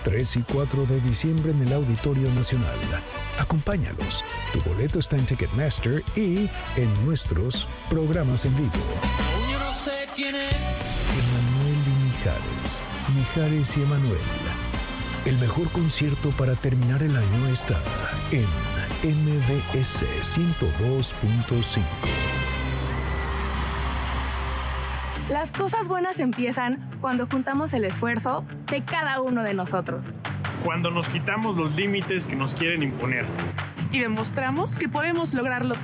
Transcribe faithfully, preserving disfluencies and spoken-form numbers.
tres y cuatro de diciembre en el Auditorio Nacional. Acompáñalos. Tu boleto está en Ticketmaster y en nuestros programas en vivo. Yo no sé quién es. Emanuel y Mijares. Mijares y Emanuel. El mejor concierto para terminar el año está en M B S ciento dos punto cinco. Las cosas buenas empiezan cuando juntamos el esfuerzo de cada uno de nosotros. Cuando nos quitamos los límites que nos quieren imponer. Y demostramos que podemos lograrlo